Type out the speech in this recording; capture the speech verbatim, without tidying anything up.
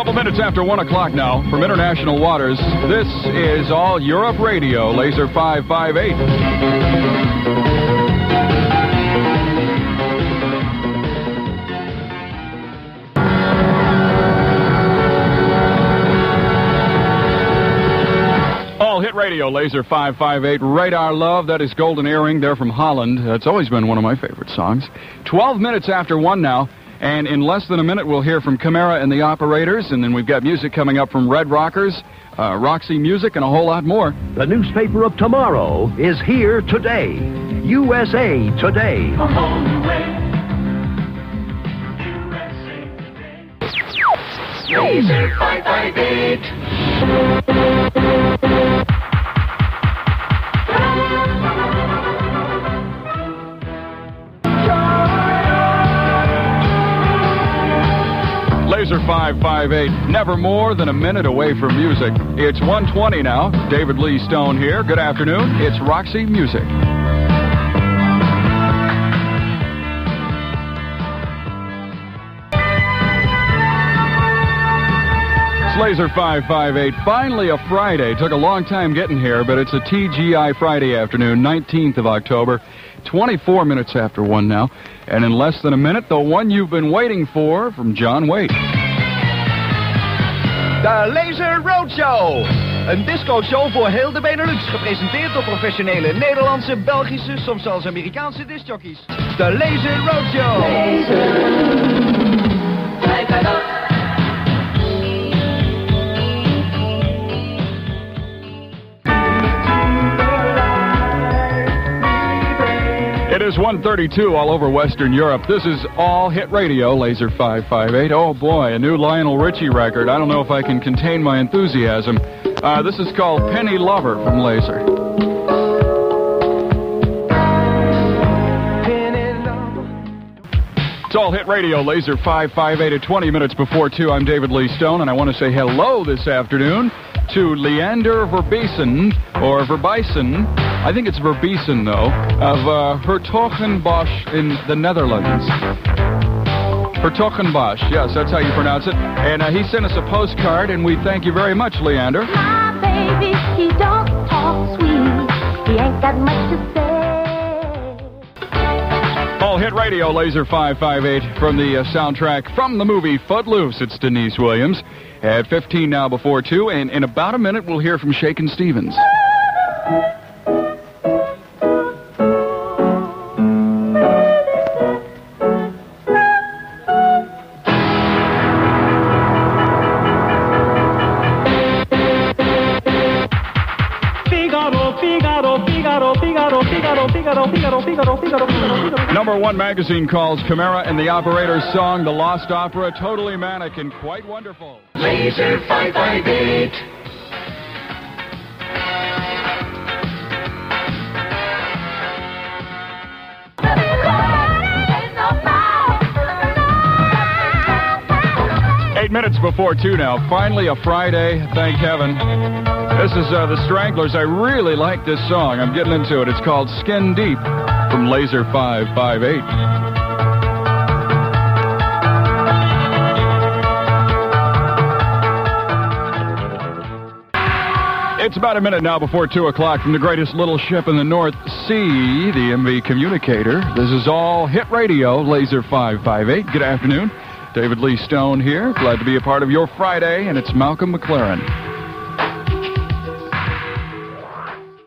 Couple minutes after one o'clock now from international waters. This is All Europe Radio, Laser five five eight. All Hit Radio, Laser five five eight. Radar Love, that is Golden Earring. They're from Holland. That's always been one of my favorite songs. Twelve minutes after one now. And in less than a minute, we'll hear from Camara and the Operators, and then we've got music coming up from Red Rockers, uh, Roxy Music, and a whole lot more. The newspaper of tomorrow is here today. U S A Today. A whole new way. U S A Today. Laser five five eight. Laser five five eight, never more than a minute away from music. It's one twenty now. David Lee Stone here. Good afternoon. It's Roxy Music. It's Laser five five eight. Finally a Friday. Took a long time getting here, but it's a T G I Friday afternoon, nineteenth of October. twenty-four minutes after one now. And in less than a minute, the one you've been waiting for from John Waite. De Laser Roadshow. Een disco-show voor heel de Benelux. Gepresenteerd door professionele Nederlandse, Belgische, soms zelfs Amerikaanse discjockeys. De Laser Roadshow. Laser. It is one thirty-two all over Western Europe. This is All Hit Radio, Laser five five eight. Oh boy, a new Lionel Richie record. I don't know if I can contain my enthusiasm. Uh, this is called Penny Lover from Laser. It's All Hit Radio, Laser five five eight at twenty minutes before two. I'm David Lee Stone, and I want to say hello this afternoon to Leander Verbeisen, or Verbeisen, I think it's Verbeisen, though, of uh, Hertogenbosch in the Netherlands. Hertogenbosch, yes, that's how you pronounce it. And uh, he sent us a postcard, and we thank you very much, Leander. My baby, he don't talk sweet. He ain't got much to say. All Hit Radio, Laser five five eight, from the uh, soundtrack from the movie Footloose. It's Denise Williams. At fifteen now before two, and in about a minute, we'll hear from Shakin' Stevens. Number one magazine calls Camara and the Operators' song, The Lost Opera, totally manic and quite wonderful. Laser five five eight. Eight minutes before two now. Finally a Friday, thank heaven. This is uh, the Stranglers. I really like this song. I'm getting into it. It's called Skin Deep from Laser five five eight. It's about a minute now before two o'clock from the greatest little ship in the North Sea, the M V Communicator. This is All Hit Radio, Laser five five eight. Good afternoon. David Lee Stone here. Glad to be a part of your Friday, and it's Malcolm McLaren.